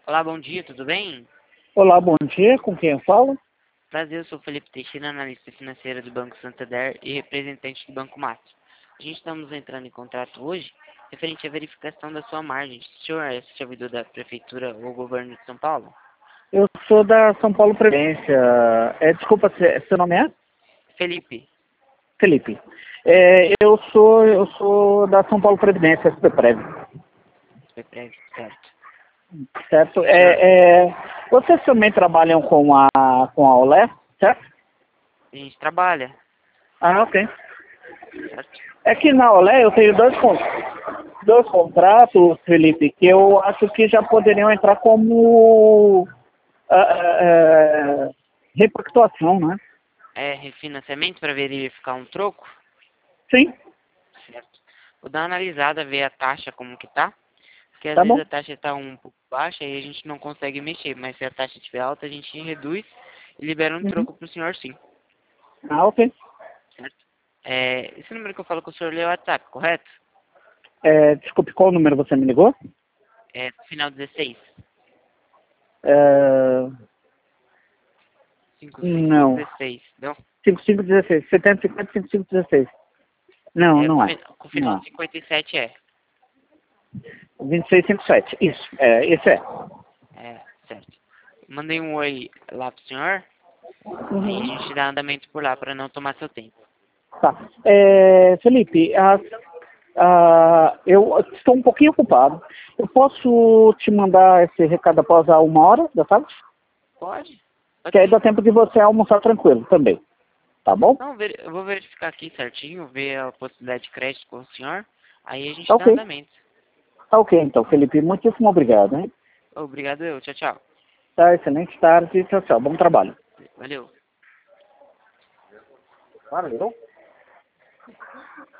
Olá, bom dia, tudo bem? Olá, bom dia. Com quem eu falo? Prazer, eu sou Felipe Teixeira, analista financeira do Banco Santander e representante do Banco Master. A gente estamos entrando em contrato hoje referente à verificação da sua margem. O senhor é servidor da Prefeitura ou Governo de São Paulo? Eu sou da São Paulo Previdência. Desculpa, seu nome é? Felipe, Felipe. Eu sou da São Paulo Previdência, SPPrev. foi prévio, certo. Certo? Senhor, Vocês também trabalham com a Olé, certo? a gente trabalha, Ah, ok. certo? É que na Olé eu tenho dois contratos, Felipe, que eu acho que já poderiam entrar como repactuação, né? É refinanciamento para verificar um troco? Sim, Certo. Vou dar uma analisada, ver a taxa como que tá. Porque às tá vezes bom. a taxa está um pouco baixa e a gente não consegue mexer, mas se a taxa estiver alta, a gente reduz e libera um Uhum. troco para o senhor sim, Ah, ok. certo? Esse número que eu falo com o senhor é o WhatsApp, correto? Desculpe, qual número você me ligou? Final 16, É, não. 5516, não? 5516. 750 5516. Não, não é. Com final Não. 57 é. 2657. Isso. Esse é. Certo. Mandei um oi lá pro senhor, aí a Uhum. gente dá andamento por lá para não tomar seu tempo. Tá. Felipe, eu estou um pouquinho ocupado. Eu posso te mandar esse recado após a 1 hora da tarde? Pode? Que Pode aí sim. dá tempo de você almoçar tranquilo também. Tá bom? Não, eu vou verificar aqui certinho, ver a possibilidade de crédito com o senhor, aí a Tá gente dá ok. andamento. Tá ok, então, Felipe. Muitíssimo obrigado, hein? Obrigado eu, tchau, tchau. Tá, excelente tarde. Tchau, tchau. Bom trabalho. Valeu. Valeu.